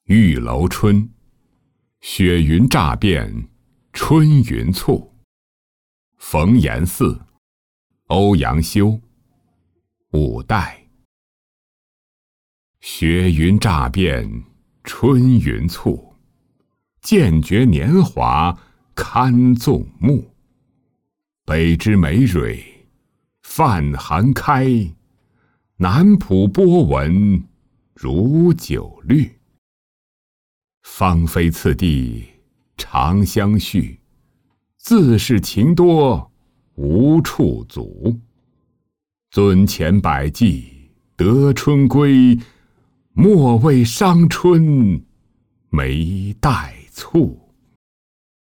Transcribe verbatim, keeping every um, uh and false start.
玉楼春，雪云乍变，春云簇。冯延巳、欧阳修。五代。雪云乍变，春云簇。渐觉年华堪纵目。北之梅蕊，泛含开。南浦波纹，如酒绿。芳菲次第，长相续。自是情多，无处阻。尊前百骑，得春归。莫为伤春，眉带蹙。